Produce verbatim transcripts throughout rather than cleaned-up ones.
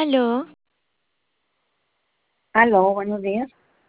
Aló, Aló, buenos días.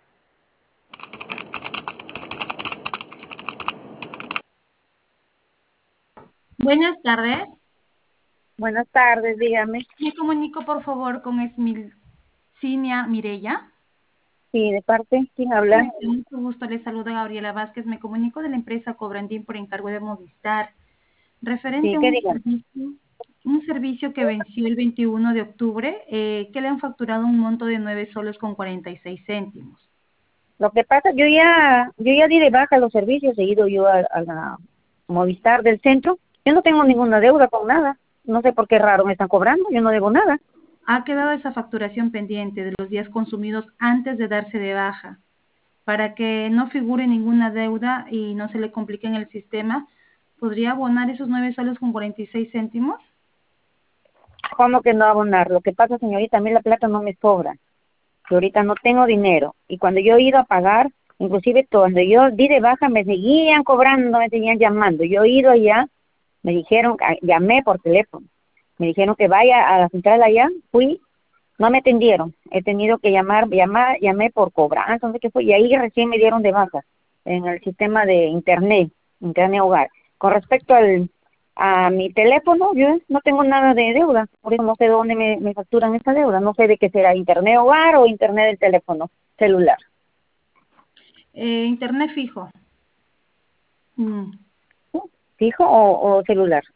Buenas tardes. Buenas tardes, dígame. Me comunico por favor con Esmilcinia Mirella. Sí, de parte, ¿quién habla? Con mucho gusto les saluda Gabriela Vázquez. Me comunico de la empresa Cobrandín por encargo de Movistar, referente Sí, a ¿qué un digan? servicio, un servicio que venció el veintiuno de octubre, eh, que le han facturado un monto de nueve soles con cuarenta y seis céntimos. Lo que pasa, yo ya, yo ya di de baja los servicios, he ido yo a, a la Movistar del centro. Yo no tengo ninguna deuda con nada. No sé por qué raro me están cobrando, yo no debo nada. Ha quedado esa facturación pendiente de los días consumidos antes de darse de baja. Para que no figure ninguna deuda y no se le complique en el sistema, ¿podría abonar esos nueve soles con cuarenta y seis céntimos? ¿Cómo que no abonar? Lo que pasa, señorita, a mí la plata no me sobra. Que ahorita no tengo dinero. Y cuando yo he ido a pagar, inclusive cuando yo di de baja, me seguían cobrando, me seguían llamando. Yo he ido allá, me dijeron, ah, llamé por teléfono. Me dijeron que vaya a la central allá, fui, no me atendieron. He tenido que llamar, llamar, llamé por cobranza, no sé qué fue, y ahí recién me dieron de baja en el sistema de internet, internet hogar. Con respecto al, a mi teléfono, yo no tengo nada de deuda, por eso no sé dónde me, me facturan esta deuda, no sé de qué será, internet hogar o internet del teléfono celular. Eh, internet fijo. Mm. ¿Sí? ¿Fijo o, o celular?